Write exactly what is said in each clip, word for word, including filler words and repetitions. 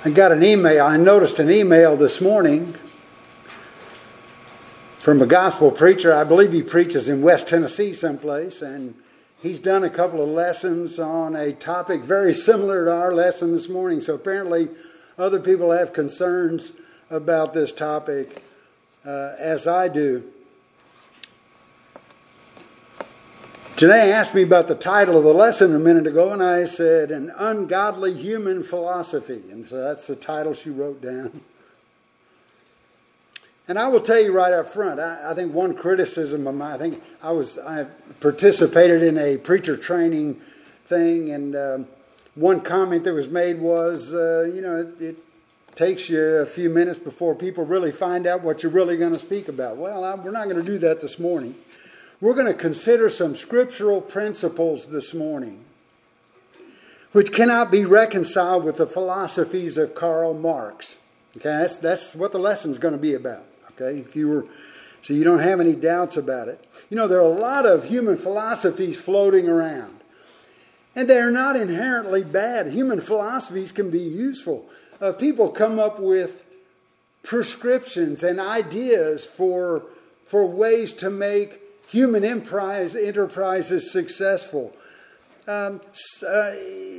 I got an email. I noticed an email this morning from a gospel preacher. I believe he preaches in West Tennessee someplace, and he's done a couple of lessons on a topic very similar to our lesson this morning. So apparently other people have concerns about this topic uh, as I do. Janae asked me about the title of the lesson a minute ago, and I said, An Ungodly Human Philosophy. And so that's the title she wrote down. And I will tell you right up front, I, I think one criticism of mine, I think I was, I participated in a preacher training thing, and um, one comment that was made was, uh, you know, it, it takes you a few minutes before people really find out what you're really going to speak about. Well, I, we're not going to do that this morning. We're going to consider some scriptural principles this morning, which cannot be reconciled with the philosophies of Karl Marx. Okay, that's that's what the lesson's going to be about. Okay, if you were, so you don't have any doubts about it. You know, there are a lot of human philosophies floating around, and they are not inherently bad. Human philosophies can be useful. Uh, people come up with prescriptions and ideas for for ways to make human enterprise, enterprises successful. Um, uh,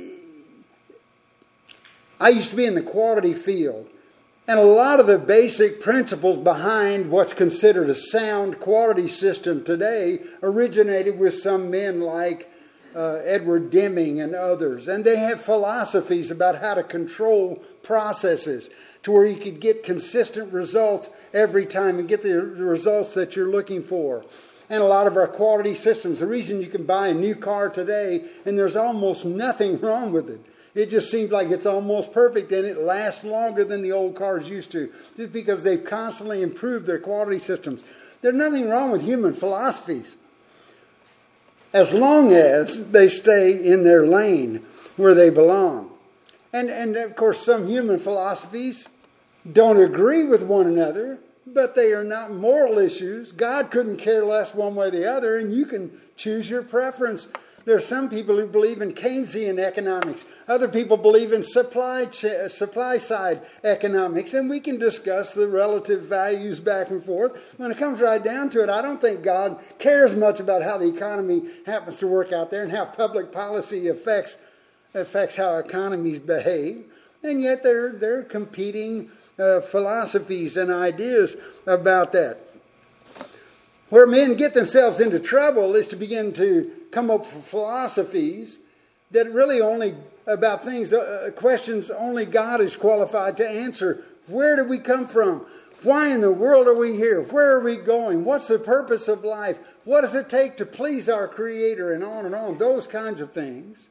I used to be in the quality field, and a lot of the basic principles behind what's considered a sound quality system today originated with some men like uh, Edward Deming and others. And they have philosophies about how to control processes to where you could get consistent results every time and get the results that you're looking for. And a lot of our quality systems, the reason you can buy a new car today and there's almost nothing wrong with it. It just seems like it's almost perfect and it lasts longer than the old cars used to. Just because they've constantly improved their quality systems. There's nothing wrong with human philosophies, as long as they stay in their lane where they belong. And, and of course, some human philosophies don't agree with one another, but they are not moral issues. God couldn't care less one way or the other, and you can choose your preference. There are some people who believe in Keynesian economics. Other people believe in supply ch- supply side economics, and we can discuss the relative values back and forth. When it comes right down to it, I don't think God cares much about how the economy happens to work out there and how public policy affects affects how economies behave. And yet they're they're competing Uh, philosophies and ideas about that. Where men get themselves into trouble is to begin to come up with philosophies that really only about things, uh, questions only God is qualified to answer. Where do we come from? Why in the world are we here? Where are we going? What's the purpose of life? What does it take to please our Creator? And on and on. Those kinds of things.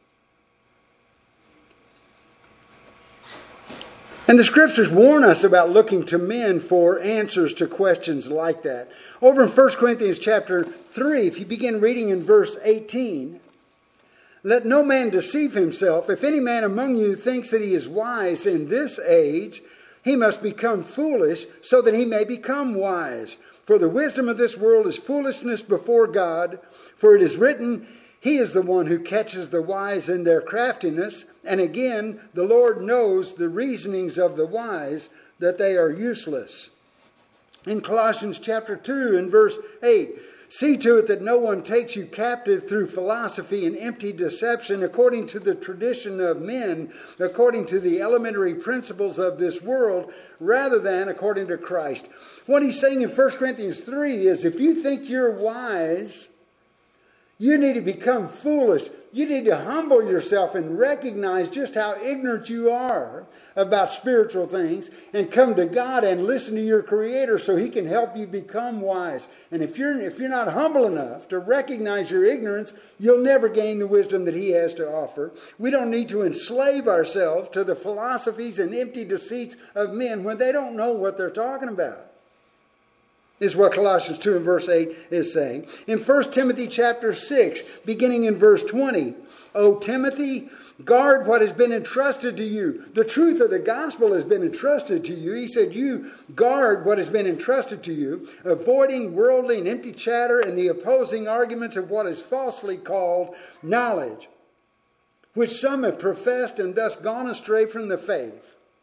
And the Scriptures warn us about looking to men for answers to questions like that. Over in First Corinthians chapter three, if you begin reading in verse eighteen, let no man deceive himself. If any man among you thinks that he is wise in this age, he must become foolish so that he may become wise. For the wisdom of this world is foolishness before God. For it is written, He is the one who catches the wise in their craftiness. And again, the Lord knows the reasonings of the wise, that they are useless. In Colossians chapter two and verse eight, see to it that no one takes you captive through philosophy and empty deception according to the tradition of men, according to the elementary principles of this world, rather than according to Christ. What he's saying in First Corinthians three is, if you think you're wise, you need to become foolish. You need to humble yourself and recognize just how ignorant you are about spiritual things and come to God and listen to your Creator so He can help you become wise. And if you're if you're not humble enough to recognize your ignorance, you'll never gain the wisdom that He has to offer. We don't need to enslave ourselves to the philosophies and empty deceits of men when they don't know what they're talking about. Is what Colossians two and verse eight is saying. In First Timothy chapter six, beginning in verse twenty, O Timothy, guard what has been entrusted to you. The truth of the gospel has been entrusted to you. He said, you guard what has been entrusted to you, avoiding worldly and empty chatter and the opposing arguments of what is falsely called knowledge, which some have professed and thus gone astray from the faith.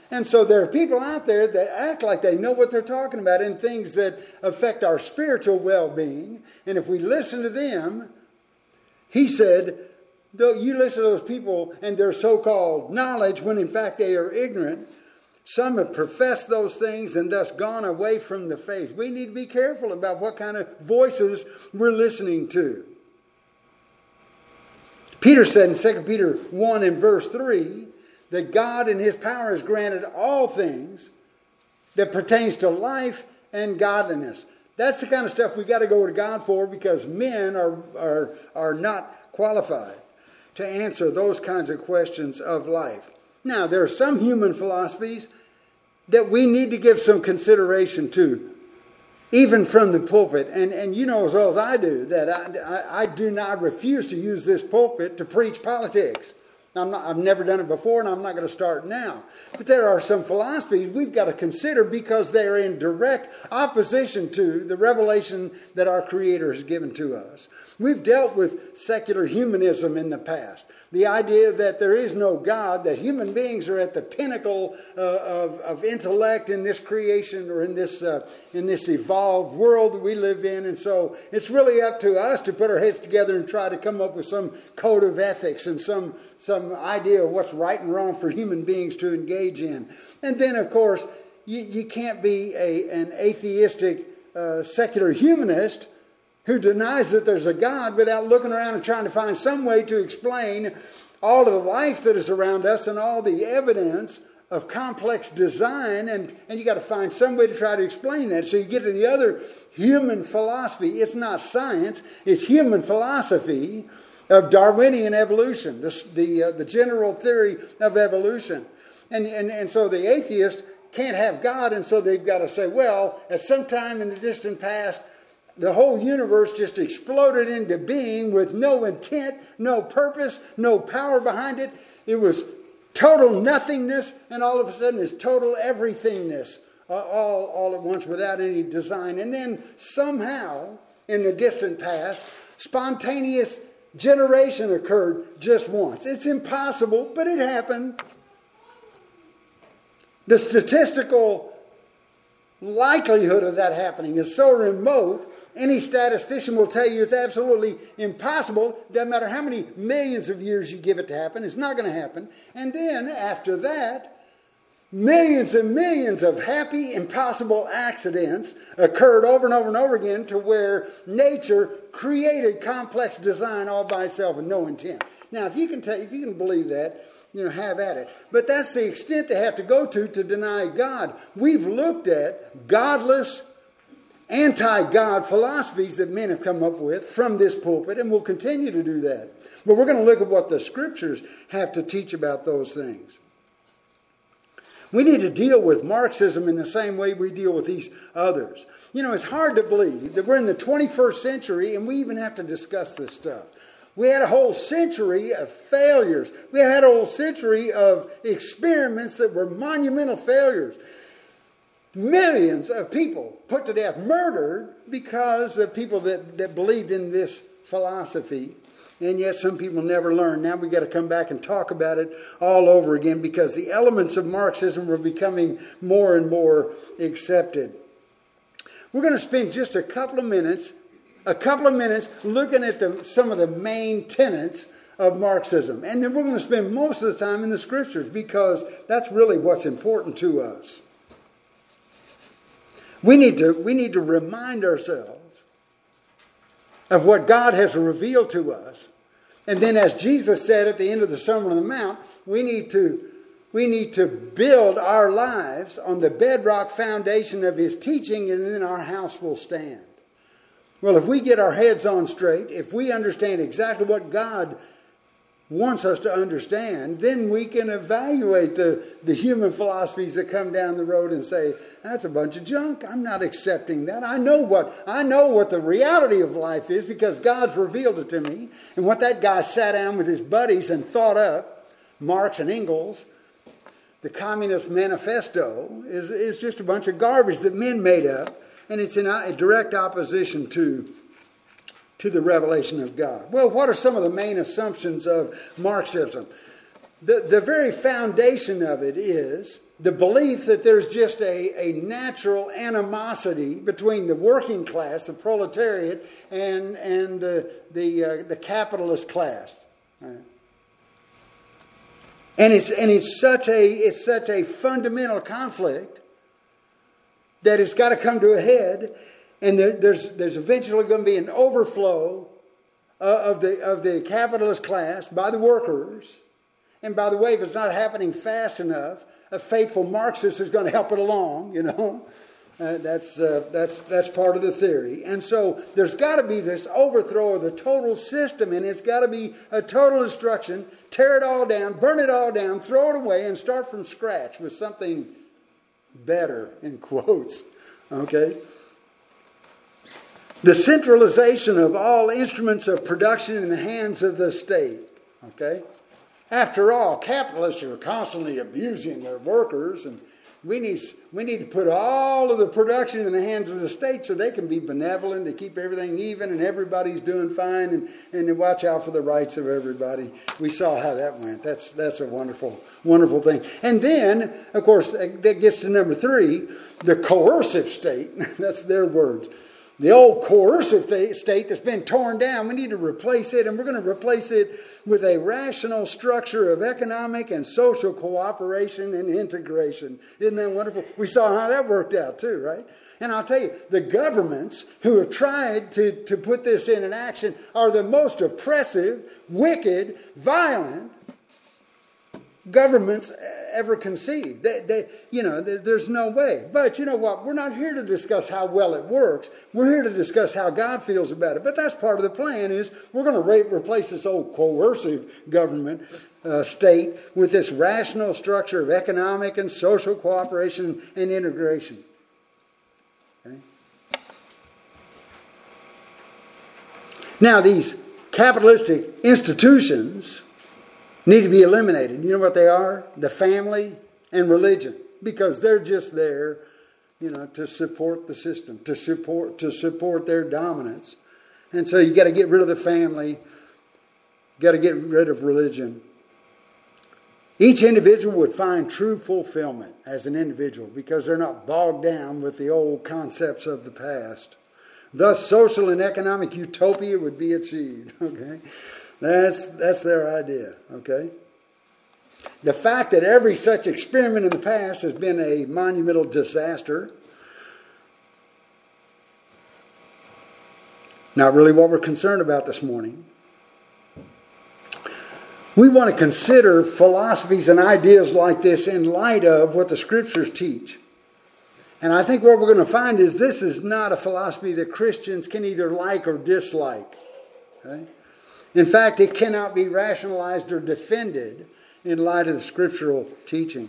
And so there are people out there that act like they know what they're talking about in things that affect our spiritual well-being. And if we listen to them, he said, though you listen to those people and their so-called knowledge when in fact they are ignorant, some have professed those things and thus gone away from the faith. We need to be careful about what kind of voices we're listening to. Peter said in Second Peter one and verse three, that God in His power has granted all things that pertains to life and godliness. That's the kind of stuff we got to go to God for, because men are, are, are not qualified to answer those kinds of questions of life. Now, there are some human philosophies that we need to give some consideration to, even from the pulpit. And, and you know as well as I do that I, I, I do not refuse to use this pulpit to preach politics. I'm not, I've never done it before, and I'm not going to start now. But there are some philosophies we've got to consider because they're in direct opposition to the revelation that our Creator has given to us. We've dealt with secular humanism in the past. The idea that there is no God, that human beings are at the pinnacle uh, of, of intellect in this creation or in this uh, in this evolved world that we live in. And so it's really up to us to put our heads together and try to come up with some code of ethics and some, some idea of what's right and wrong for human beings to engage in. And then, of course, you, you can't be a, an atheistic uh, secular humanist who denies that there's a God without looking around and trying to find some way to explain all of the life that is around us and all the evidence of complex design. And, and you got to find some way to try to explain that. So you get to the other human philosophy. It's not science. It's human philosophy of Darwinian evolution, the, the, uh, the general theory of evolution. And, and, and so the atheist can't have God, and so they've got to say, well, at some time in the distant past, the whole universe just exploded into being with no intent, no purpose, no power behind it. It was total nothingness, and all of a sudden it's total everythingness, uh, all, all at once without any design. And then somehow, in the distant past, spontaneous generation occurred just once. It's impossible, but it happened. The statistical likelihood of that happening is so remote, any statistician will tell you it's absolutely impossible. Doesn't matter how many millions of years you give it to happen, it's not going to happen. And then after that, millions and millions of happy, impossible accidents occurred over and over and over again to where nature created complex design all by itself with no intent. Now, if you can tell, if you can believe that, you know, have at it. But that's the extent they have to go to to deny God. We've looked at godless, anti-God philosophies that men have come up with from this pulpit, and we'll continue to do that. But we're going to look at what the Scriptures have to teach about those things. We need to deal with Marxism in the same way we deal with these others. You know, it's hard to believe that we're in the twenty-first century and we even have to discuss this stuff. We had a whole century of failures. We had a whole century of experiments that were monumental failures. Millions of people put to death, murdered because of people that, that believed in this philosophy. And yet some people never learned. Now we've got to come back and talk about it all over again because the elements of Marxism were becoming more and more accepted. We're going to spend just a couple of minutes, a couple of minutes looking at the, some of the main tenets of Marxism. And then we're going to spend most of the time in the Scriptures because that's really what's important to us. We need to, we need to remind ourselves of what God has revealed to us. And then as Jesus said at the end of the Sermon on the Mount, we need to, we need to build our lives on the bedrock foundation of His teaching, and then our house will stand. Well, if we get our heads on straight, if we understand exactly what God wants us to understand, then we can evaluate the, the human philosophies that come down the road and say, that's a bunch of junk. I'm not accepting that. I know what I know what the reality of life is because God's revealed it to me. And what that guy sat down with his buddies and thought up, Marx and Engels, the Communist Manifesto, is, is just a bunch of garbage that men made up. And it's in a direct opposition to to the revelation of God. Well, what are some of the main assumptions of Marxism? the, the very foundation of it is the belief that there's just a, a natural animosity between the working class, the proletariat, and and the the uh, the capitalist class. Right. And it's and it's such a it's such a fundamental conflict that it's got to come to a head, and there, there's there's eventually going to be an overflow uh, of the of the capitalist class by the workers. And by the way, if it's not happening fast enough, a faithful Marxist is going to help it along. You know, uh, that's uh, that's that's part of the theory. And so there's got to be this overthrow of the total system, and it's got to be a total destruction. Tear it all down, burn it all down, throw it away, and start from scratch with something better, in quotes. Okay? The centralization of all instruments of production in the hands of the state. Okay? After all, capitalists are constantly abusing their workers, and we need we need to put all of the production in the hands of the state so they can be benevolent, to keep everything even, and everybody's doing fine, and, and to watch out for the rights of everybody. We saw how that went. That's that's a wonderful, wonderful thing. And then, of course, that gets to number three, the coercive state. That's their words. The old coercive state that's been torn down, we need to replace it, and we're going to replace it with a rational structure of economic and social cooperation and integration. Isn't that wonderful? We saw how that worked out too, right? And I'll tell you, the governments who have tried to, to put this in action are the most oppressive, wicked, violent governments ever conceived. They, they, you know, they, there's no way. But you know what? We're not here to discuss how well it works. We're here to discuss how God feels about it. But that's part of the plan, is we're going to re- replace this old coercive government uh, state with this rational structure of economic and social cooperation and integration. Okay? Now, these capitalistic institutions need to be eliminated. You know what they are? The family and religion. Because they're just there, you know, to support the system, to support to support their dominance. And so you got to get rid of the family, got to get rid of religion. Each individual would find true fulfillment as an individual because they're not bogged down with the old concepts of the past. Thus, social and economic utopia would be achieved. Okay? That's that's their idea, okay? The fact that every such experiment in the past has been a monumental disaster, not really what we're concerned about this morning. We want to consider philosophies and ideas like this in light of what the Scriptures teach. And I think what we're going to find is this is not a philosophy that Christians can either like or dislike, okay? In fact, it cannot be rationalized or defended in light of the scriptural teaching.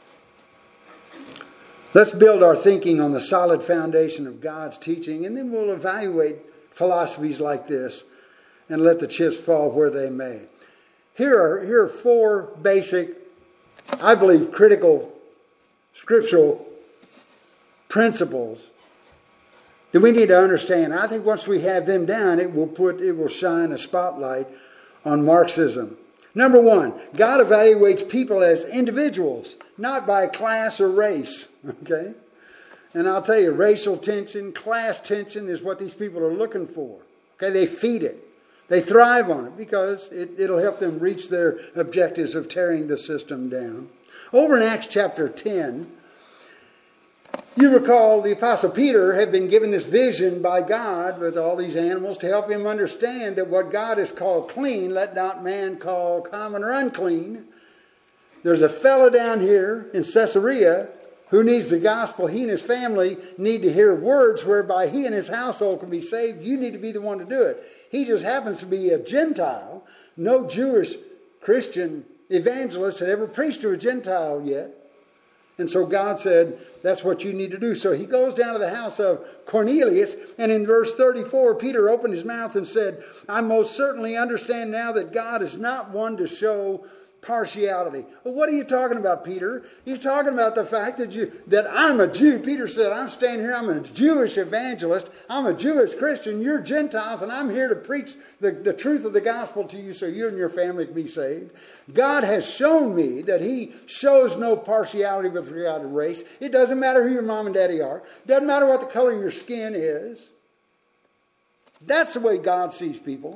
Let's build our thinking on the solid foundation of God's teaching, and then we'll evaluate philosophies like this and let the chips fall where they may. Here are, here are four basic, I believe, critical scriptural principles that we need to understand. I think once we have them down, it will put it will shine a spotlight on Marxism. Number one, God evaluates people as individuals, not by class or race. Okay? And I'll tell you, racial tension, class tension is what these people are looking for. Okay? They feed it. They thrive on it because it, it'll help them reach their objectives of tearing the system down. Over in Acts chapter ten, you recall the Apostle Peter had been given this vision by God with all these animals to help him understand that what God has called clean, let not man call common or unclean. There's a fellow down here in Caesarea who needs the gospel. He and his family need to hear words whereby he and his household can be saved. You need to be the one to do it. He just happens to be a Gentile. No Jewish Christian evangelist had ever preached to a Gentile yet. And so God said, that's what you need to do. So he goes down to the house of Cornelius. And in verse thirty-four, Peter opened his mouth and said, I most certainly understand now that God is not one to show partiality. Well, what are you talking about, Peter? You're talking about the fact that you that I'm a Jew. Peter said, I'm standing here, I'm a Jewish evangelist. I'm a Jewish Christian. You're Gentiles, and I'm here to preach the, the truth of the gospel to you so you and your family can be saved. God has shown me that he shows no partiality with regard to race. It doesn't matter who your mom and daddy are. It doesn't matter what the color of your skin is. That's the way God sees people.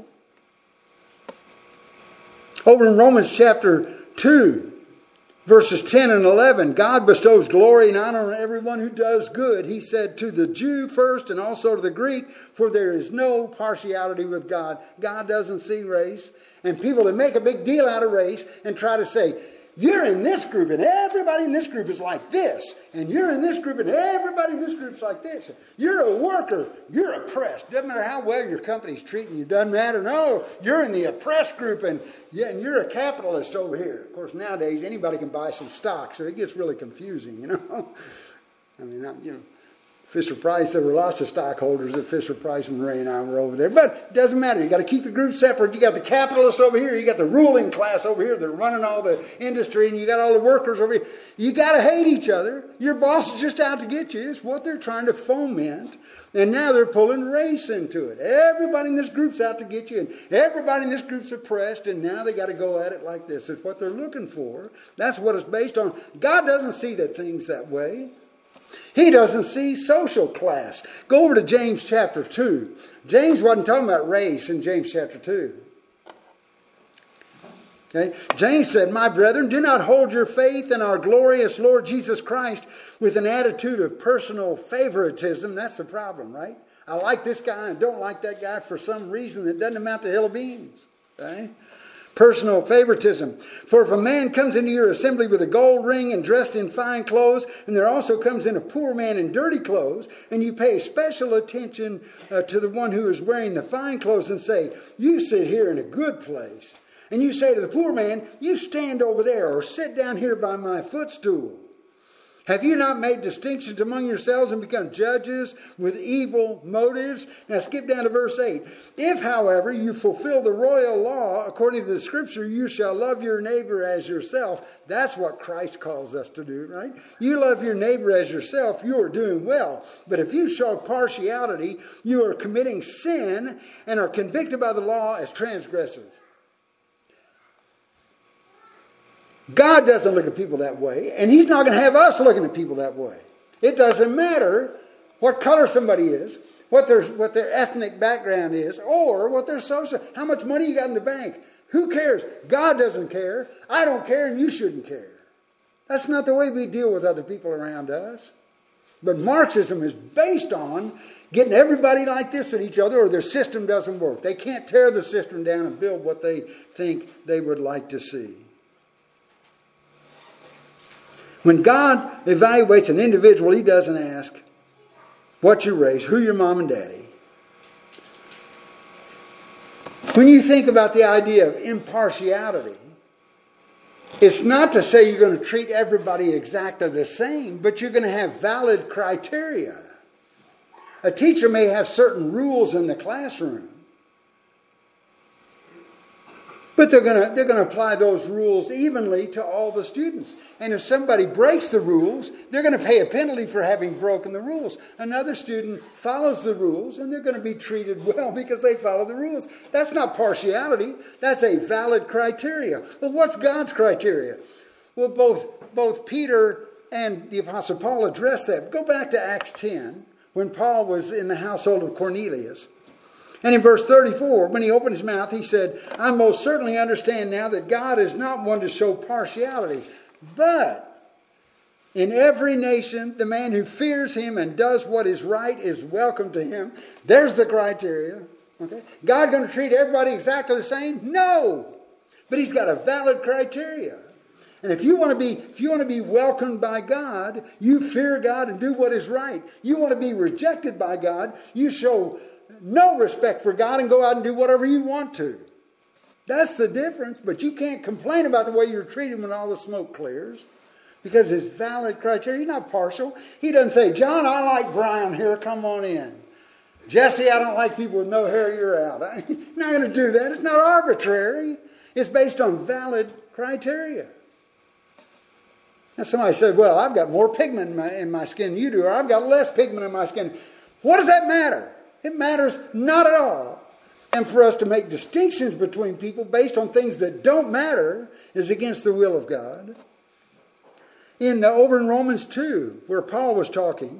Over in Romans chapter two, verses ten and eleven, God bestows glory and honor on everyone who does good. He said to the Jew first and also to the Greek, for there is no partiality with God. God doesn't see race. And people that make a big deal out of race and try to say, you're in this group and everybody in this group is like this. And you're in this group and everybody in this group is like this. You're a worker. You're oppressed. Doesn't matter how well your company's treating you. Doesn't matter. No, you're in the oppressed group and, yeah, and you're a capitalist over here. Of course, nowadays anybody can buy some stock, so it gets really confusing, you know. I mean, I'm, you know. Fisher Price, there were lots of stockholders at Fisher Price when Ray and I were over there. But it doesn't matter. You got to keep the group separate. You got the capitalists over here. You got the ruling class over here. They're running all the industry. And you got all the workers over here. You got to hate each other. Your boss is just out to get you. It's what they're trying to foment. And now they're pulling race into it. Everybody in this group's out to get you. And everybody in this group's oppressed. And now they got to go at it like this. It's what they're looking for. That's what it's based on. God doesn't see that things that way. He doesn't see social class. Go over to James chapter two. James wasn't talking about race in James chapter two. Okay? James said, my brethren, do not hold your faith in our glorious Lord Jesus Christ with an attitude of personal favoritism. That's the problem, right? I like this guy and don't like that guy for some reason that doesn't amount to hill of beans. Okay? Personal favoritism. For if a man comes into your assembly with a gold ring and dressed in fine clothes, and there also comes in a poor man in dirty clothes, and you pay special attention uh, to the one who is wearing the fine clothes and say, you sit here in a good place. And you say to the poor man, you stand over there or sit down here by my footstool. Have you not made distinctions among yourselves and become judges with evil motives? Now skip down to verse eight. If, however, you fulfill the royal law according to the scripture, you shall love your neighbor as yourself. That's what Christ calls us to do, right? You love your neighbor as yourself, you are doing well. But if you show partiality, you are committing sin and are convicted by the law as transgressors. God doesn't look at people that way, and he's not going to have us looking at people that way. It doesn't matter what color somebody is, what their, what their ethnic background is, or what their social, how much money you got in the bank. Who cares? God doesn't care. I don't care, and you shouldn't care. That's not the way we deal with other people around us. But Marxism is based on getting everybody like this at each other, or their system doesn't work. They can't tear the system down and build what they think they would like to see. When God evaluates an individual, he doesn't ask what you raise, who your mom and daddy. When you think about the idea of impartiality, it's not to say you're going to treat everybody exactly the same, but you're going to have valid criteria. A teacher may have certain rules in the classroom, but they're going to they're going to apply those rules evenly to all the students. And if somebody breaks the rules, they're going to pay a penalty for having broken the rules. Another student follows the rules, and they're going to be treated well because they follow the rules. That's not partiality. That's a valid criteria. Well, what's God's criteria? Well, both, both Peter and the Apostle Paul addressed that. Go back to Acts ten, when Paul was in the household of Cornelius. And in verse thirty-four, when he opened his mouth, he said, I most certainly understand now that God is not one to show partiality, but in every nation, the man who fears him and does what is right is welcome to him. There's the criteria. Okay? God going to treat everybody exactly the same? No. But he's got a valid criteria. And if you want to be, if you want to be welcomed by God, you fear God and do what is right. You want to be rejected by God, you show no respect for God and go out and do whatever you want to. That's the difference. But you can't complain about the way you're treated when all the smoke clears, because it's valid criteria. He's not partial. He doesn't say, John, I like brown hair, come on in. Jesse, I don't like people with no hair, you're out. I'm not going to do that. It's not arbitrary. It's based on valid criteria. Now somebody said, well, I've got more pigment in my, in my skin than you do, or I've got less pigment in my skin. What does that matter? It matters not at all. And for us to make distinctions between people based on things that don't matter is against the will of God. In uh, over in Romans two, where Paul was talking,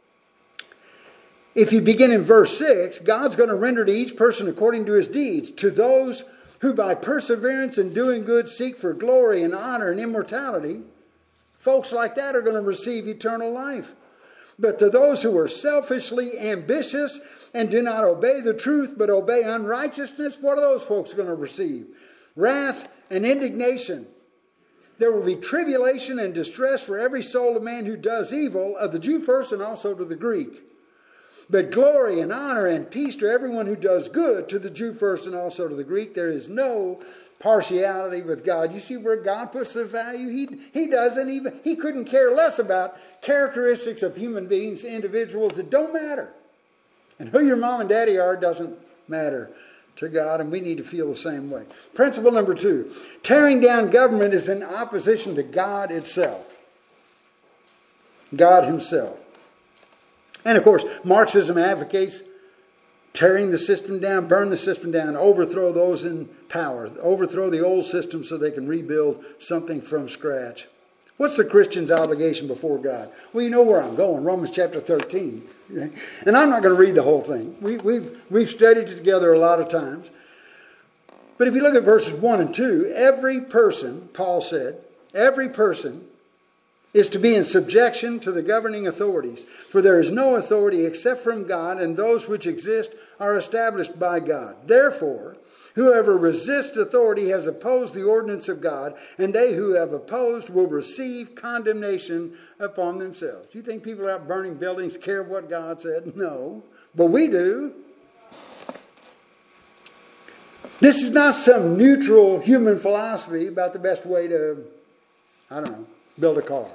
if you begin in verse six, God's going to render to each person according to his deeds. To those who by perseverance in doing good seek for glory and honor and immortality, folks like that are going to receive eternal life. But to those who are selfishly ambitious and do not obey the truth but obey unrighteousness, what are those folks going to receive? Wrath and indignation. There will be tribulation and distress for every soul of man who does evil, of the Jew first and also to the Greek. But glory and honor and peace to everyone who does good, to the Jew first and also to the Greek. There is no partiality with God. You see where God puts the value? He, he doesn't even, he couldn't care less about characteristics of human beings, individuals that don't matter. And who your mom and daddy are doesn't matter to God, and we need to feel the same way. Principle number two, tearing down government is in opposition to God itself. God himself. And of course, Marxism advocates tearing the system down, burn the system down, overthrow those in power, overthrow the old system so they can rebuild something from scratch. What's the Christian's obligation before God? Well, you know where I'm going, Romans chapter thirteen. And I'm not going to read the whole thing. We, we've, we've studied it together a lot of times. But if you look at verses one and two, every person, Paul said, every person is to be in subjection to the governing authorities. For there is no authority except from God, and those which exist are established by God. Therefore, whoever resists authority has opposed the ordinance of God, and they who have opposed will receive condemnation upon themselves. Do you think people out burning buildings care what God said? No. But we do. This is not some neutral human philosophy about the best way to, I don't know, build a car.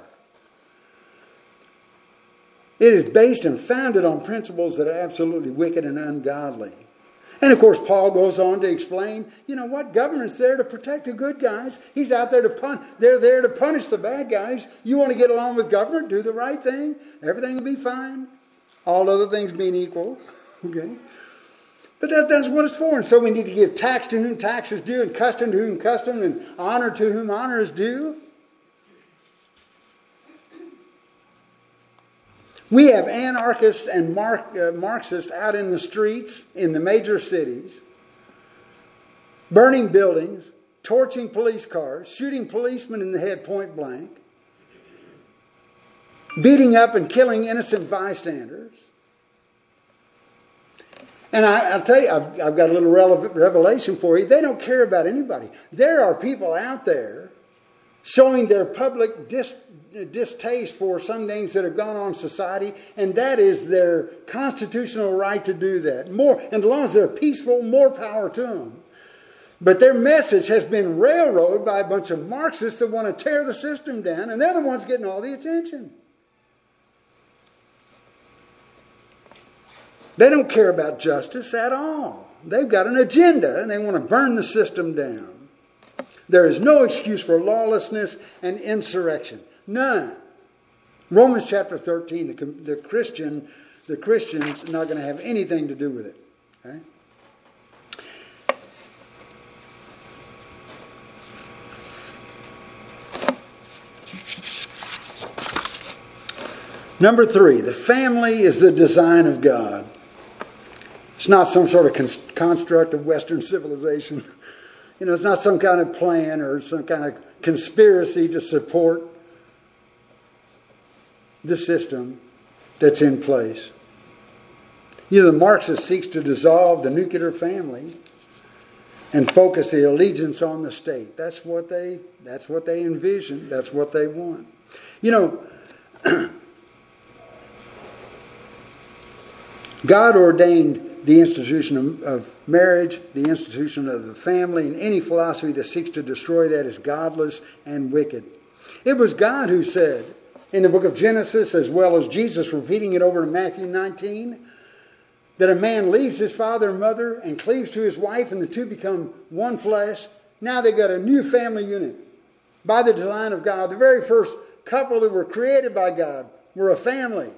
It is based and founded on principles that are absolutely wicked and ungodly. And of course, Paul goes on to explain, you know what, government's there to protect the good guys. He's out there to pun- they're there to punish the bad guys. You want to get along with government, do the right thing, everything will be fine. All other things being equal. Okay? But that, that's what it's for. And so we need to give tax to whom tax is due, and custom to whom custom, and honor to whom honor is due. We have anarchists and Mark, uh, Marxists out in the streets in the major cities, burning buildings, torching police cars, shooting policemen in the head point blank, beating up and killing innocent bystanders. And I, I'll tell you, I've, I've got a little relevant revelation for you. They don't care about anybody. There are people out there showing their public dis, distaste for some things that have gone on in society, and that is their constitutional right to do that. More, and as long as they're peaceful, more power to them. But their message has been railroaded by a bunch of Marxists that want to tear the system down, and they're the ones getting all the attention. They don't care about justice at all. They've got an agenda, and they want to burn the system down. There is no excuse for lawlessness and insurrection. None. Romans chapter thirteen, the, the Christian, the Christian's not going to have anything to do with it. Okay? Number three, the family is the design of God. It's not some sort of con- construct of Western civilization. You know, it's not some kind of plan or some kind of conspiracy to support the system that's in place. You know, the Marxist seeks to dissolve the nuclear family and focus the allegiance on the state. That's what they, that's what they envision. That's what they want. You know, God ordained the institution of, of marriage, the institution of the family, and any philosophy that seeks to destroy that is godless and wicked. It was God who said in the book of Genesis, as well as Jesus repeating it over in Matthew nineteen, that a man leaves his father and mother and cleaves to his wife, and the two become one flesh. Now they've got a new family unit. by the design of God. The very first couple that were created by God were a family.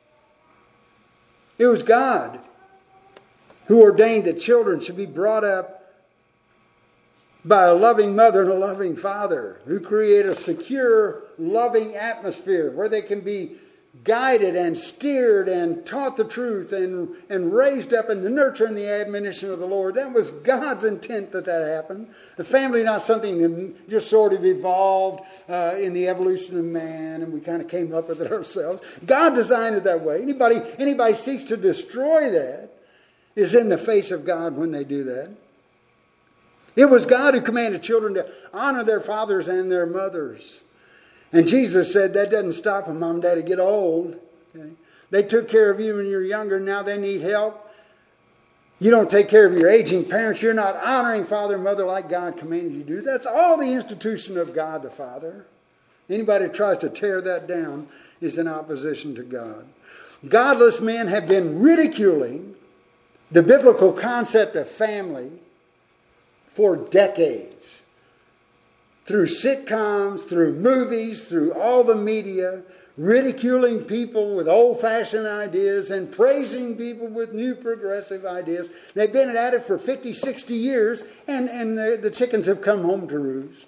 It was God who ordained that children should be brought up by a loving mother and a loving father, who create a secure, loving atmosphere where they can be guided and steered and taught the truth and, and raised up in the nurture and the admonition of the Lord. That was God's intent that that happened. The family not something that just sort of evolved uh, in the evolution of man and we kind of came up with it ourselves. God designed it that way. Anybody, anybody seeks to destroy that is in the face of God when they do that. It was God who commanded children to honor their fathers and their mothers. And Jesus said that doesn't stop when mom and daddy get old. Okay? They took care of you when you were younger. Now they need help. You don't take care of your aging parents. You're not honoring father and mother like God commanded you to do. That's all the institution of God the Father. Anybody who tries to tear that down is in opposition to God. Godless men have been ridiculing the biblical concept of family for decades. Through sitcoms, through movies, through all the media, ridiculing people with old-fashioned ideas and praising people with new progressive ideas. They've been at it for fifty, sixty years, and, and the, the chickens have come home to roost.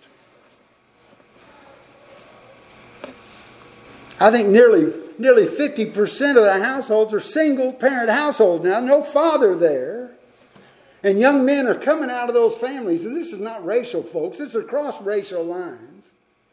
I think nearly, nearly fifty percent of the households are single-parent households now, no father there. And young men are coming out of those families. And this is not racial, folks. This is across racial lines.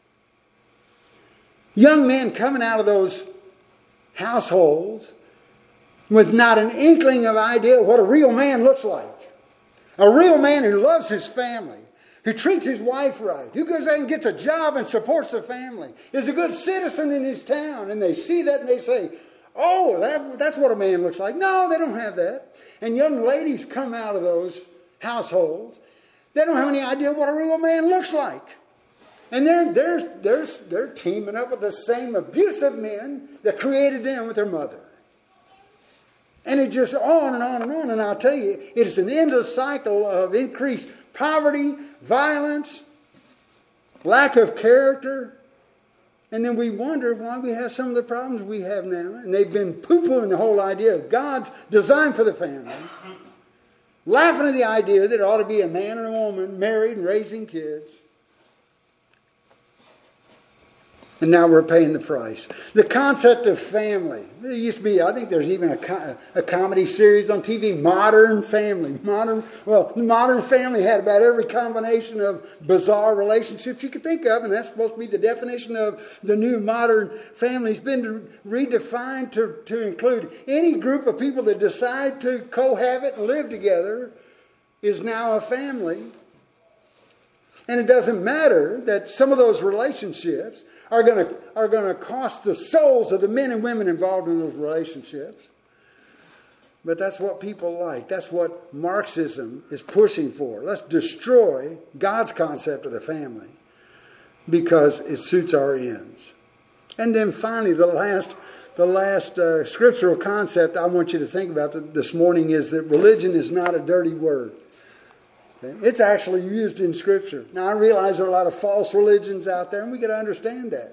Young men coming out of those households with not an inkling of idea of what a real man looks like. A real man who loves his family, who treats his wife right, who goes out and gets a job and supports the family, is a good citizen in his town. And they see that and they say, oh, that, that's what a man looks like. No, they don't have that. And young ladies come out of those households. They don't have any idea what a real man looks like. And they're, they're, they're, they're teaming up with the same abusive men that created them with their mother. And it just on and on and on. And I'll tell you, it is an endless cycle of increased poverty, violence, lack of character. And then we wonder why we have some of the problems we have now. And they've been poo-pooing the whole idea of God's design for the family. Laughing at the idea that it ought to be a man and a woman married and raising kids. And now we're paying the price. The concept of family. There used to be, I think there's even a, a comedy series on T V, Modern Family. Modern, well, Modern Family had about every combination of bizarre relationships you could think of, and that's supposed to be the definition of the new modern family. It's been redefined to, to include any group of people that decide to cohabit and live together is now a family. And it doesn't matter that some of those relationships are going to are going to cost the souls of the men and women involved in those relationships. But that's what people like. That's what Marxism is pushing for. Let's destroy God's concept of the family because it suits our ends. And then finally, the last the last uh, scriptural concept I want you to think about this morning is that religion is not a dirty word. Okay? It's actually used in Scripture. Now, I realize there are a lot of false religions out there, and we got to understand that.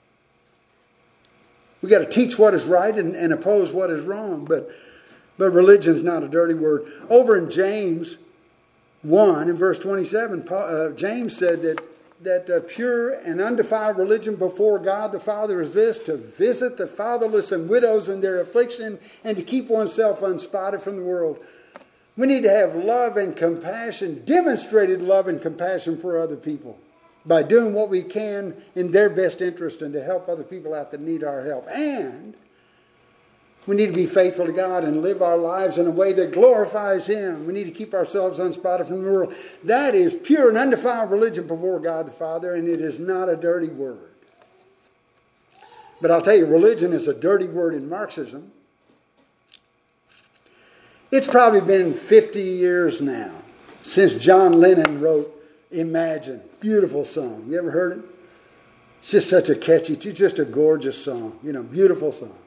We got to teach what is right and, and oppose what is wrong. But, but religion is not a dirty word. Over in James one, in verse twenty-seven, Paul, uh, James said that, that uh, pure and undefiled religion before God the Father is this, to visit the fatherless and widows in their affliction and to keep oneself unspotted from the world. We need to have love and compassion, demonstrated love and compassion for other people by doing what we can in their best interest and to help other people out that need our help. And we need to be faithful to God and live our lives in a way that glorifies Him. We need to keep ourselves unspotted from the world. That is pure and undefiled religion before God the Father, and it is not a dirty word. But I'll tell you, religion is a dirty word in Marxism. It's probably been fifty years now since John Lennon wrote Imagine. Beautiful song. You ever heard it? It's just such a catchy, it's just a gorgeous song. You know, beautiful song.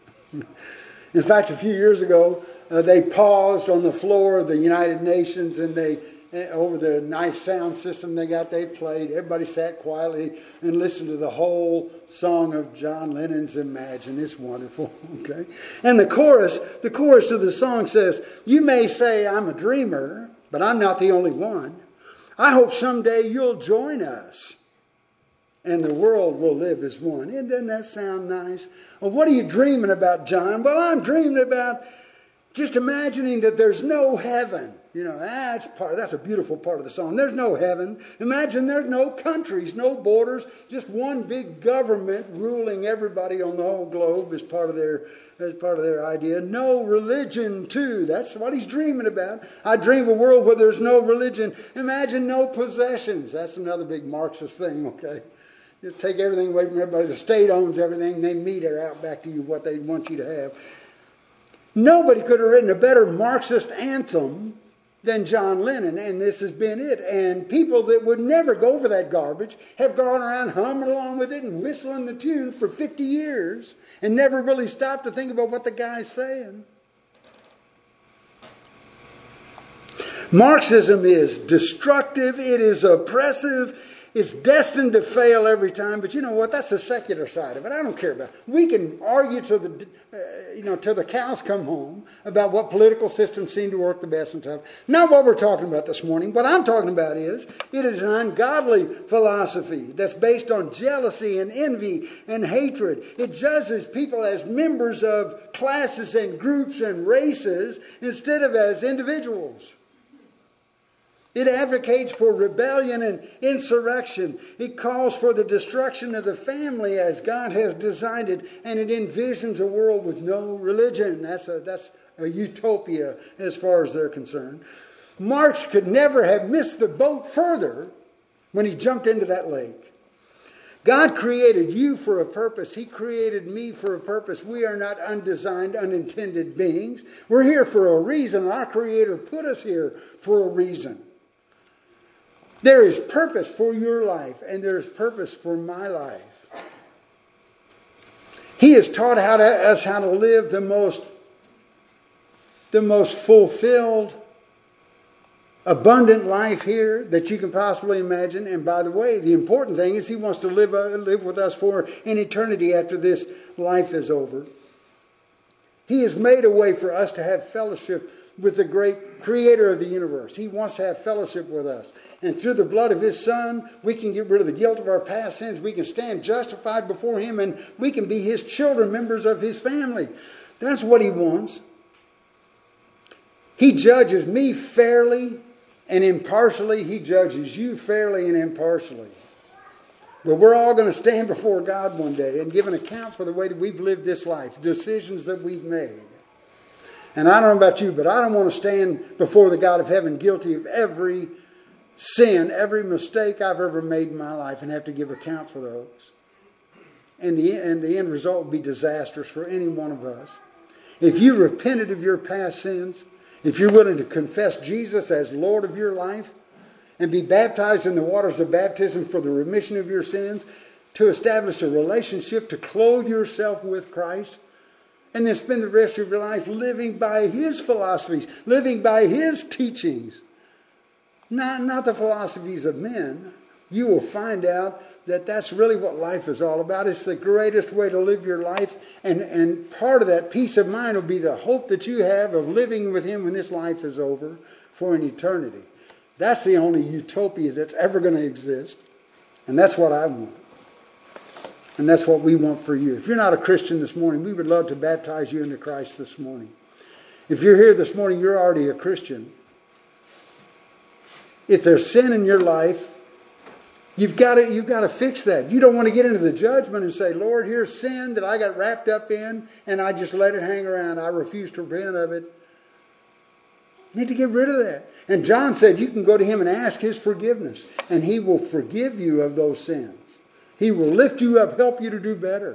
In fact, a few years ago, uh, they paused on the floor of the United Nations and they over the nice sound system they got. They played. Everybody sat quietly and listened to the whole song of John Lennon's Imagine. It's wonderful. Okay. And the chorus, the chorus of the song says, "You may say I'm a dreamer, but I'm not the only one. I hope someday you'll join us and the world will live as one." And doesn't that sound nice? Well, what are you dreaming about, John? Well, I'm dreaming about just imagining that there's no heaven. You know, that's part. That's a beautiful part of the song. There's no heaven. Imagine there's no countries, no borders, just one big government ruling everybody on the whole globe as part of their as part of their idea. No religion, too. That's what he's dreaming about. I dream of a world where there's no religion. Imagine no possessions. That's another big Marxist thing, okay? Just take everything away from everybody. The state owns everything. They mete it out back to you what they want you to have. Nobody could have written a better Marxist anthem than John Lennon, and this has been it. And people that would never go for that garbage have gone around humming along with it and whistling the tune for fifty years and never really stopped to think about what the guy's saying. Marxism is destructive, it is oppressive, it's destined to fail every time. But you know what? That's the secular side of it. I don't care about it. We can argue till the, uh, you know, till the cows come home about what political systems seem to work the best and stuff. Not what we're talking about this morning. What I'm talking about is it is an ungodly philosophy that's based on jealousy and envy and hatred. It judges people as members of classes and groups and races instead of as individuals. It advocates for rebellion and insurrection. It calls for the destruction of the family as God has designed it. And it envisions a world with no religion. That's a, that's a utopia as far as they're concerned. Marx could never have missed the boat further when he jumped into that lake. God created you for a purpose. He created me for a purpose. We are not undesigned, unintended beings. We're here for a reason. Our Creator put us here for a reason. There is purpose for your life, and there is purpose for my life. He has taught how to, us how to live the most, the most fulfilled, abundant life here that you can possibly imagine. And by the way, the important thing is He wants to live, uh, live with us for an eternity after this life is over. He has made a way for us to have fellowship with the great Creator of the universe. He wants to have fellowship with us. And through the blood of His Son, we can get rid of the guilt of our past sins. We can stand justified before Him, and we can be His children, members of His family. That's what He wants. He judges me fairly and impartially. He judges you fairly and impartially. But we're all going to stand before God one day and give an account for the way that we've lived this life, decisions that we've made. And I don't know about you, but I don't want to stand before the God of heaven guilty of every sin, every mistake I've ever made in my life and have to give account for those. And the, and the end result would be disastrous for any one of us. If you repented of your past sins, if you're willing to confess Jesus as Lord of your life and be baptized in the waters of baptism for the remission of your sins, to establish a relationship, to clothe yourself with Christ, and then spend the rest of your life living by His philosophies, living by His teachings, not, not the philosophies of men, you will find out that that's really what life is all about. It's the greatest way to live your life. And, and part of that peace of mind will be the hope that you have of living with Him when this life is over for an eternity. That's the only utopia that's ever going to exist. And that's what I want. And that's what we want for you. If you're not a Christian this morning, we would love to baptize you into Christ this morning. If you're here this morning, you're already a Christian. If there's sin in your life, you've got to, you've got to fix that. You don't want to get into the judgment and say, Lord, here's sin that I got wrapped up in, and I just let it hang around. I refuse to repent of it. You need to get rid of that. And John said you can go to Him and ask His forgiveness, and He will forgive you of those sins. He will lift you up, help you to do better.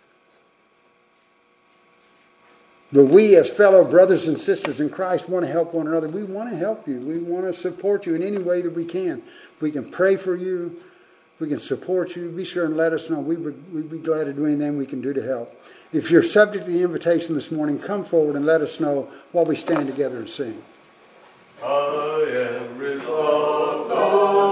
But we as fellow brothers and sisters in Christ want to help one another. We want to help you. We want to support you in any way that we can. If we can pray for you, if we can support you, be sure and let us know. We would we'd be glad to do anything we can do to help. If you're subject to the invitation this morning, come forward and let us know while we stand together and sing. I am